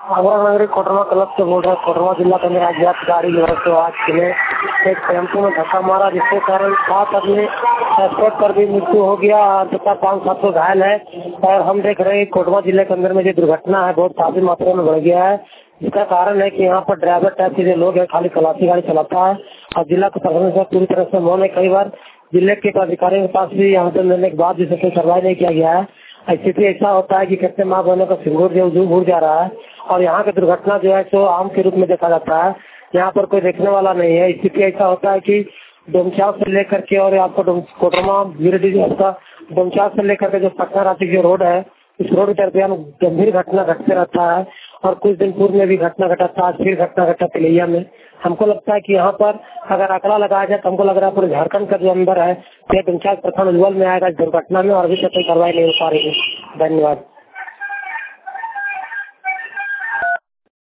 हमारा नागरिक कोटरमा क्लब से बोल रहा है। कोटरमा जिला का मेरा अज्ञात गाड़ी जो है तो आज सुबह एक टेम्पो में धक्का मारा, जिसके कारण 7 आदमी स्पॉट पर भी मृत्यु हो गया और तथा 5-7 लोग घायल है। और हम देख रहे हैं कोटरमा जिले के अंदर में जो दुर्घटना है बहुत काफी मात्रा में बढ़ गया है। इसका कारण है कि यहाँ पर ड्राइवर टाइप के जो लोग हैं खाली खलासी गाड़ी चलाता है और जिला प्रशासन से पूरी तरह से मौन है। कई बार जिले के अधिकारियों के पास भी यहाँ पर मिलने के बाद भी कोई कार्रवाई नहीं किया गया है। स्थिति ऐसा होता है कि कितने माँ बहनों का सिंदूर जो उड़ जा रहा है और यहाँ की दुर्घटना जो है तो आम के रूप में देखा जाता है। यहाँ पर कोई देखने वाला नहीं है। स्थिति ऐसा होता है कि डोमचाल से लेकर के और आपको कोटरमा गिरिडीह आपका डोमचाल से लेकर के जो पटना रांची जो रोड है, इस रोड के दरमियान गंभीर घटना घटते रहता है और कुछ दिन पूर्व में भी घटना घटा था, आज फिर घटना घटा तिलैया में। हमको लगता है कि यहाँ पर अगर आंकड़ा लगाया जाए तो हमको लग रहा है पूरे झारखंड का जो अंदर है डोमचाल प्रखंड उज्ज्वल में आएगा इस दुर्घटना में और अभी तक कोई कार्रवाई नहीं हो पा रही है। धन्यवाद।